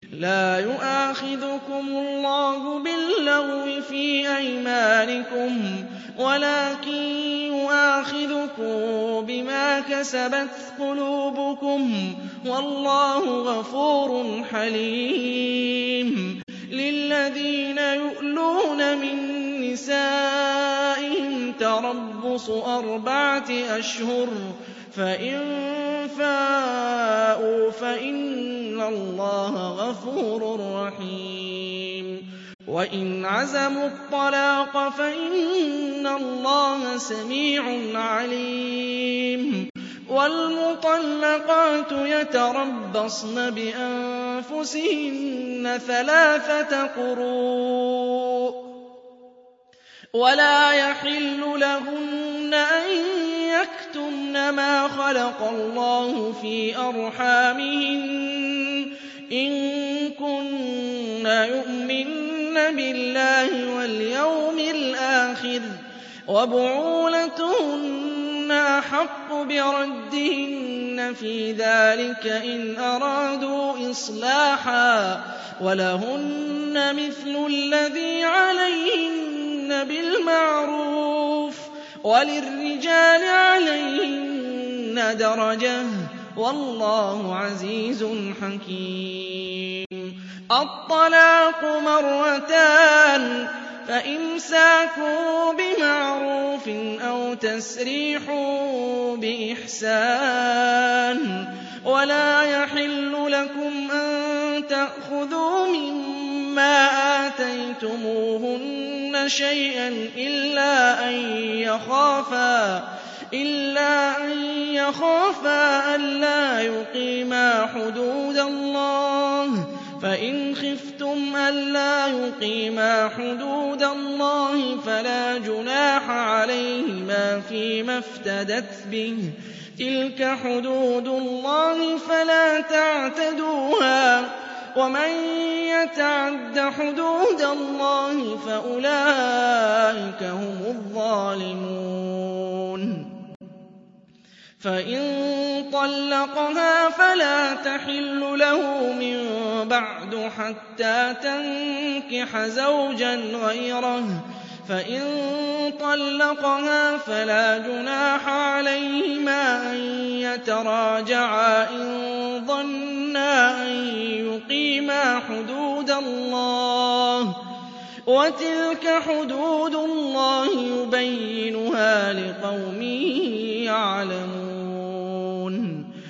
لا يؤاخذكم الله باللغو في أيمانكم ولكن يؤاخذكم بما كسبت قلوبكم والله غفور حليم. للذين يؤلون من نسائهم تربص 4 أشهر فإن فاءوا فإن الله غفور رحيم. وإن عزموا الطلاق فإن الله سميع عليم. والمطلقات يتربصن بأنفسهن 3 قروء ولا يحل لهن أن يكتمن ما خلق الله في أرحامهن إن كن يؤمن بالله واليوم الآخر وبعولتهن أحق بردهن في ذلك إن أرادوا إصلاحا ولهن مثل الذي عليهن بالمعروف وللرجال عليهن درجة والله عزيز حكيم. الطلاق 2 فإمساك بمعروف أو تسريح بإحسان ولا يحل لكم أن تأخذوا مما آتيتموهن شيئا إلا أن يخافا ألا يقيما حدود الله فإن خفتم ألا يقيما حدود الله فلا جناح عليهما فيما افتدت به تلك حدود الله فلا تعتدوها ومن يتعد حدود الله فأولئك هم الظالمون. فإن طلقها فلا تحل له من بعد حتى تنكح زوجا غيره فإن طلقها فلا جناح عليهما أن يتراجعا إن ظنا أن يقيما حدود الله وتلك حدود الله يبينها لقوم يعلمون.